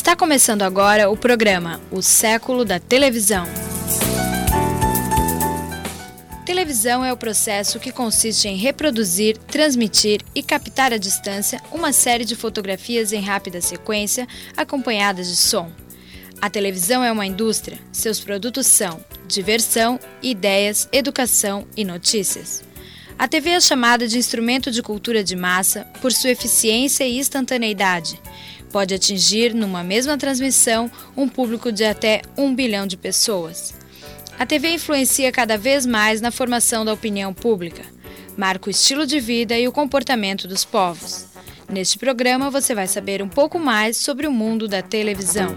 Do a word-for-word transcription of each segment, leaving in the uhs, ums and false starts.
Está começando agora o programa O Século da Televisão. Televisão é o processo que consiste em reproduzir, transmitir e captar à distância uma série de fotografias em rápida sequência, acompanhadas de som. A televisão é uma indústria. Seus produtos são diversão, ideias, educação e notícias. A T V é chamada de instrumento de cultura de massa por sua eficiência e instantaneidade. Pode atingir, numa mesma transmissão, um público de até um bilhão de pessoas. A T V influencia cada vez mais na formação da opinião pública, marca o estilo de vida e o comportamento dos povos. Neste programa você vai saber um pouco mais sobre o mundo da televisão.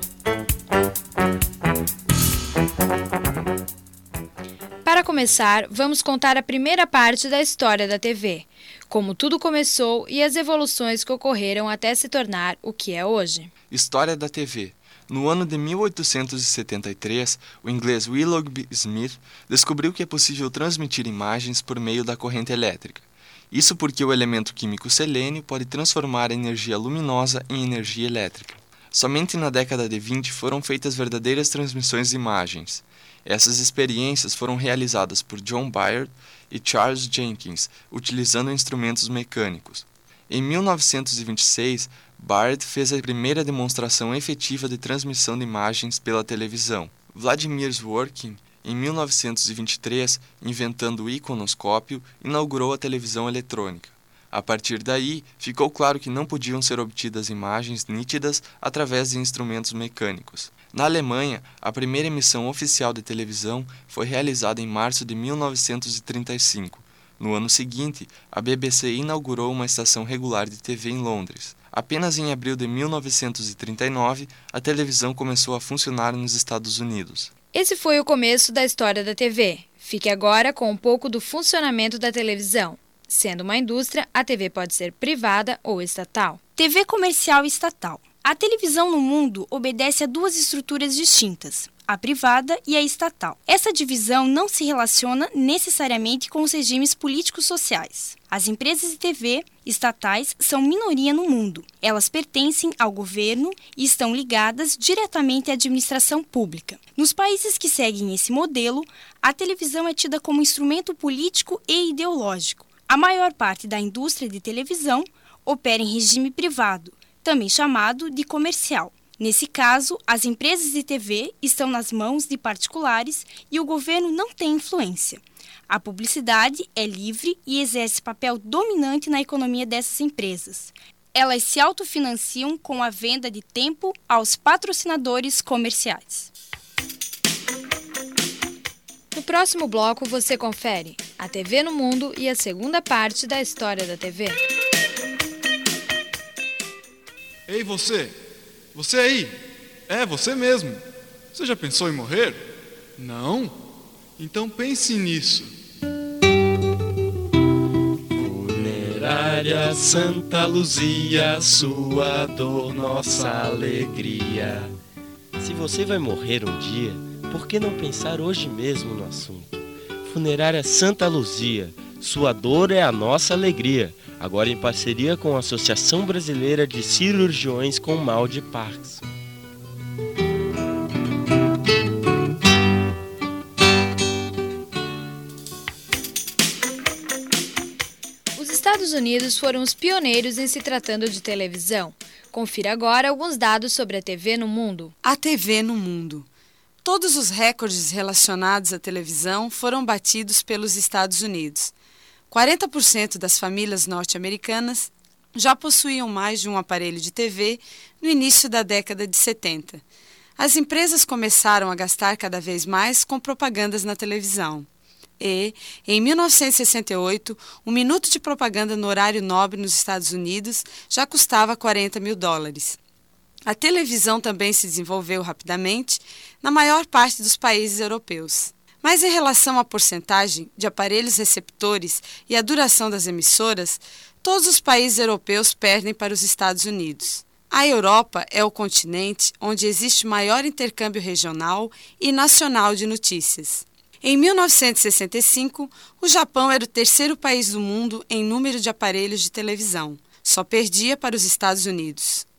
Para começar, vamos contar a primeira parte da história da T V, como tudo começou e as evoluções que ocorreram até se tornar o que é hoje. História da T V. No ano de mil oitocentos e setenta e três, o inglês Willoughby Smith descobriu que é possível transmitir imagens por meio da corrente elétrica. Isso porque o elemento químico selênio pode transformar a energia luminosa em energia elétrica. Somente na década de vinte foram feitas verdadeiras transmissões de imagens. Essas experiências foram realizadas por John Baird e Charles Jenkins, utilizando instrumentos mecânicos. Em mil novecentos e vinte e seis, Baird fez a primeira demonstração efetiva de transmissão de imagens pela televisão. Vladimir Zworykin, em mil novecentos e vinte e três, inventando o iconoscópio, inaugurou a televisão eletrônica. A partir daí, ficou claro que não podiam ser obtidas imagens nítidas através de instrumentos mecânicos. Na Alemanha, a primeira emissão oficial de televisão foi realizada em março de mil novecentos e trinta e cinco. No ano seguinte, a B B C inaugurou uma estação regular de T V em Londres. Apenas em abril de mil novecentos e trinta e nove, a televisão começou a funcionar nos Estados Unidos. Esse foi o começo da história da T V. Fique agora com um pouco do funcionamento da televisão. Sendo uma indústria, a T V pode ser privada ou estatal. T V comercial e estatal. A televisão no mundo obedece a duas estruturas distintas, a privada e a estatal. Essa divisão não se relaciona necessariamente com os regimes políticos sociais. As empresas de T V estatais são minoria no mundo. Elas pertencem ao governo e estão ligadas diretamente à administração pública. Nos países que seguem esse modelo, a televisão é tida como instrumento político e ideológico. A maior parte da indústria de televisão opera em regime privado, também chamado de comercial. Nesse caso, as empresas de T V estão nas mãos de particulares e o governo não tem influência. A publicidade é livre e exerce papel dominante na economia dessas empresas. Elas se autofinanciam com a venda de tempo aos patrocinadores comerciais. No próximo bloco você confere a T V no mundo e a segunda parte da história da T V. Ei, você! Você aí! É, você mesmo! Você já pensou em morrer? Não? Então pense nisso. Funerária Santa Luzia, sua dor, nossa alegria. Se você vai morrer um dia, por que não pensar hoje mesmo no assunto? Funerária Santa Luzia, sua dor é a nossa alegria. Agora em parceria com a Associação Brasileira de Cirurgiões com Mal de Parkinson. Os Estados Unidos foram os pioneiros em se tratando de televisão. Confira agora alguns dados sobre a T V no mundo. A T V no mundo. Todos os recordes relacionados à televisão foram batidos pelos Estados Unidos. quarenta por cento das famílias norte-americanas já possuíam mais de um aparelho de T V no início da década de setenta. As empresas começaram a gastar cada vez mais com propagandas na televisão. E, em mil novecentos e sessenta e oito, um minuto de propaganda no horário nobre nos Estados Unidos já custava quarenta mil dólares. A televisão também se desenvolveu rapidamente na maior parte dos países europeus. Mas em relação à porcentagem de aparelhos receptores e à duração das emissoras, todos os países europeus perdem para os Estados Unidos. A Europa é o continente onde existe maior intercâmbio regional e nacional de notícias. Em mil novecentos e sessenta e cinco, o Japão era o terceiro país do mundo em número de aparelhos de televisão. Só perdia para os Estados Unidos.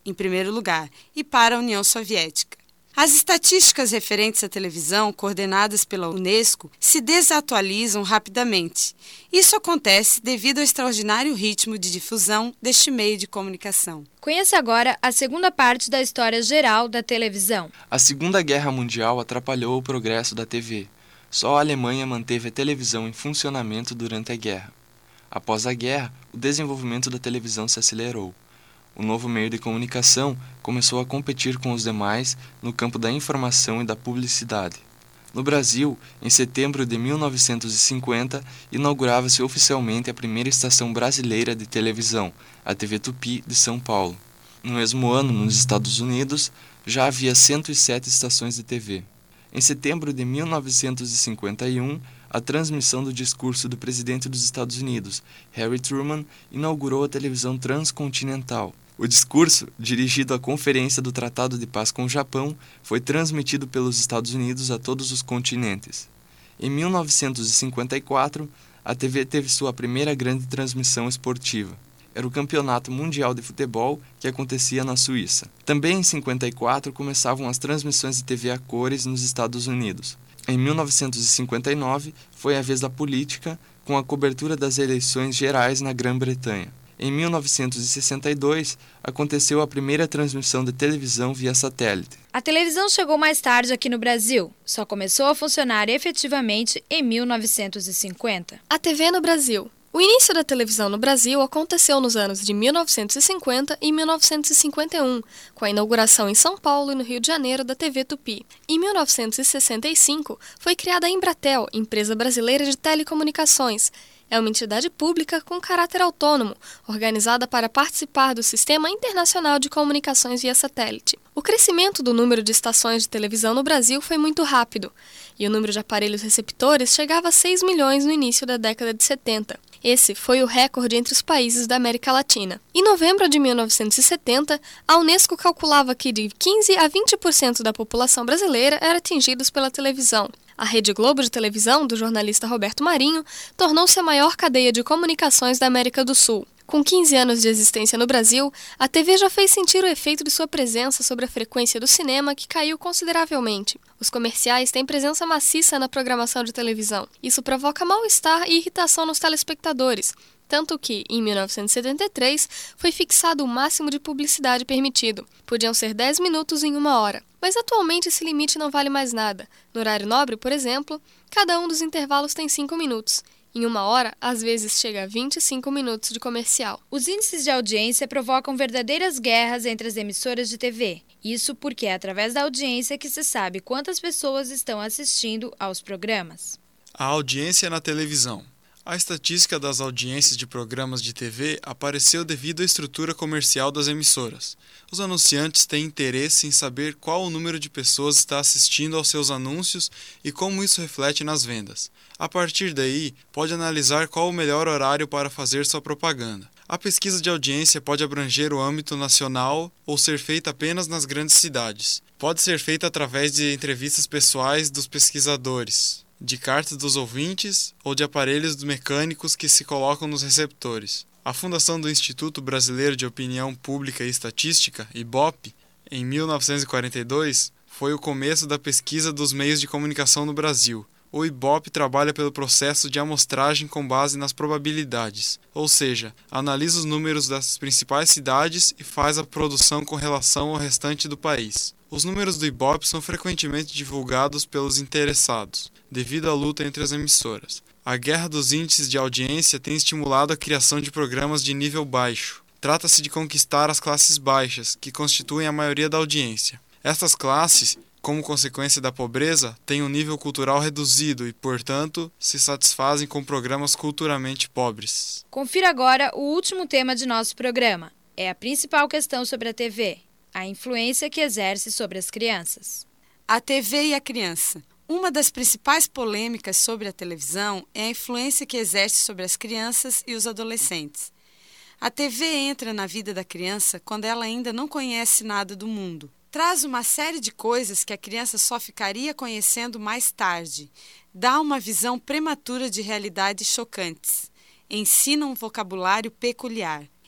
em primeiro lugar, e para a União Soviética. As estatísticas referentes à televisão, coordenadas pela Unesco, se desatualizam rapidamente. Isso acontece devido ao extraordinário ritmo de difusão deste meio de comunicação. Conheça agora a segunda parte da história geral da televisão. A Segunda Guerra Mundial atrapalhou o progresso da T V. Só a Alemanha manteve a televisão em funcionamento durante a guerra. Após a guerra, o desenvolvimento da televisão se acelerou. O novo meio de comunicação começou a competir com os demais no campo da informação e da publicidade. No Brasil, em setembro de mil novecentos e cinquenta, inaugurava-se oficialmente a primeira estação brasileira de televisão, a T V Tupi de São Paulo. No mesmo ano, nos Estados Unidos, já havia cento e sete estações de T V. Em setembro de mil novecentos e cinquenta e um, a transmissão do discurso do presidente dos Estados Unidos, Harry Truman, inaugurou a televisão transcontinental. O discurso, dirigido à Conferência do Tratado de Paz com o Japão, foi transmitido pelos Estados Unidos a todos os continentes. Em mil novecentos e cinquenta e quatro, a T V teve sua primeira grande transmissão esportiva. Era o Campeonato Mundial de Futebol, que acontecia na Suíça. Também em cinquenta e quatro começavam as transmissões de T V a cores nos Estados Unidos. Em mil novecentos e cinquenta e nove, foi a vez da política, com a cobertura das eleições gerais na Grã-Bretanha. Em mil novecentos e sessenta e dois, aconteceu a primeira transmissão de televisão via satélite. A televisão chegou mais tarde aqui no Brasil. Só começou a funcionar efetivamente em mil novecentos e cinquenta. A T V no Brasil. O início da televisão no Brasil aconteceu nos anos de mil novecentos e cinquenta e mil novecentos e cinquenta e um, com a inauguração em São Paulo e no Rio de Janeiro da T V Tupi. Em mil novecentos e sessenta e cinco, foi criada a Embratel, empresa brasileira de telecomunicações. É uma entidade pública com caráter autônomo, organizada para participar do Sistema Internacional de Comunicações via Satélite. O crescimento do número de estações de televisão no Brasil foi muito rápido, e o número de aparelhos receptores chegava a seis milhões no início da década de setenta. Esse foi o recorde entre os países da América Latina. Em novembro de mil novecentos e setenta, a Unesco calculava que de quinze a vinte por cento da população brasileira era atingidos pela televisão. A Rede Globo de televisão, do jornalista Roberto Marinho, tornou-se a maior cadeia de comunicações da América do Sul. Com quinze anos de existência no Brasil, a T V já fez sentir o efeito de sua presença sobre a frequência do cinema, que caiu consideravelmente. Os comerciais têm presença maciça na programação de televisão. Isso provoca mal-estar e irritação nos telespectadores, tanto que, em mil novecentos e setenta e três, foi fixado o máximo de publicidade permitido. Podiam ser dez minutos em uma hora. Mas atualmente esse limite não vale mais nada. No horário nobre, por exemplo, cada um dos intervalos tem cinco minutos. Em uma hora, às vezes chega a vinte e cinco minutos de comercial. Os índices de audiência provocam verdadeiras guerras entre as emissoras de T V. Isso porque é através da audiência que se sabe quantas pessoas estão assistindo aos programas. A audiência na televisão. A estatística das audiências de programas de T V apareceu devido à estrutura comercial das emissoras. Os anunciantes têm interesse em saber qual o número de pessoas está assistindo aos seus anúncios e como isso reflete nas vendas. A partir daí, pode analisar qual o melhor horário para fazer sua propaganda. A pesquisa de audiência pode abranger o âmbito nacional ou ser feita apenas nas grandes cidades. Pode ser feita através de entrevistas pessoais dos pesquisadores, de cartas dos ouvintes ou de aparelhos mecânicos que se colocam nos receptores. A fundação do Instituto Brasileiro de Opinião Pública e Estatística, I B O P, em mil novecentos e quarenta e dois, foi o começo da pesquisa dos meios de comunicação no Brasil. O I B O P trabalha pelo processo de amostragem com base nas probabilidades, ou seja, analisa os números das principais cidades e faz a produção com relação ao restante do país. Os números do I B O P são frequentemente divulgados pelos interessados, devido à luta entre as emissoras. A guerra dos índices de audiência tem estimulado a criação de programas de nível baixo. Trata-se de conquistar as classes baixas, que constituem a maioria da audiência. Estas classes, como consequência da pobreza, têm um nível cultural reduzido e, portanto, se satisfazem com programas culturalmente pobres. Confira agora o último tema de nosso programa. É a principal questão sobre a T V, a influência que exerce sobre as crianças. A T V e a criança. Uma das principais polêmicas sobre a televisão é a influência que exerce sobre as crianças e os adolescentes. A T V entra na vida da criança quando ela ainda não conhece nada do mundo. Traz uma série de coisas que a criança só ficaria conhecendo mais tarde. Dá uma visão prematura de realidades chocantes. Ensina um vocabulário peculiar.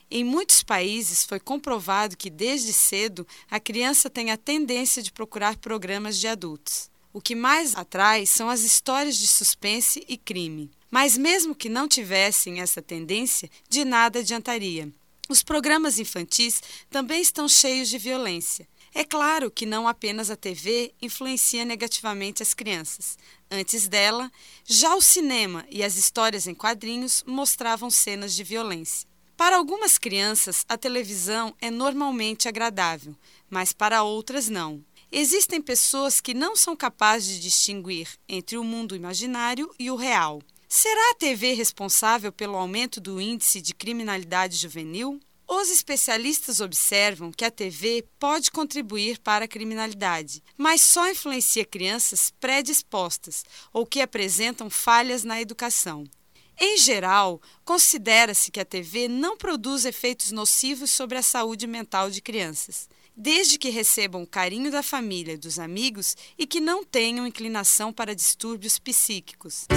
Em muitos países foi comprovado que desde cedo a criança tem a tendência de procurar programas de adultos. O que mais atrai são as histórias de suspense e crime. Mas mesmo que não tivessem essa tendência, de nada adiantaria. Os programas infantis também estão cheios de violência. É claro que não apenas a T V influencia negativamente as crianças. Antes dela, já o cinema e as histórias em quadrinhos mostravam cenas de violência. Para algumas crianças, a televisão é normalmente agradável, mas para outras não. Existem pessoas que não são capazes de distinguir entre o mundo imaginário e o real. Será a T V responsável pelo aumento do índice de criminalidade juvenil? Os especialistas observam que a T V pode contribuir para a criminalidade, mas só influencia crianças predispostas ou que apresentam falhas na educação. Em geral, considera-se que a T V não produz efeitos nocivos sobre a saúde mental de crianças, desde que recebam o carinho da família e dos amigos e que não tenham inclinação para distúrbios psíquicos.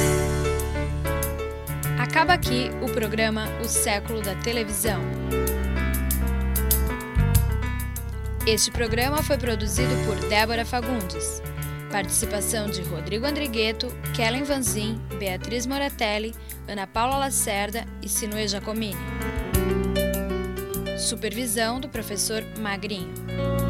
Acaba aqui o programa O Século da Televisão. Este programa foi produzido por Débora Fagundes. Participação de Rodrigo Andrigueto, Kellen Vanzin, Beatriz Moratelli, Ana Paula Lacerda e Sinue Giacomini. Supervisão do professor Magrinho.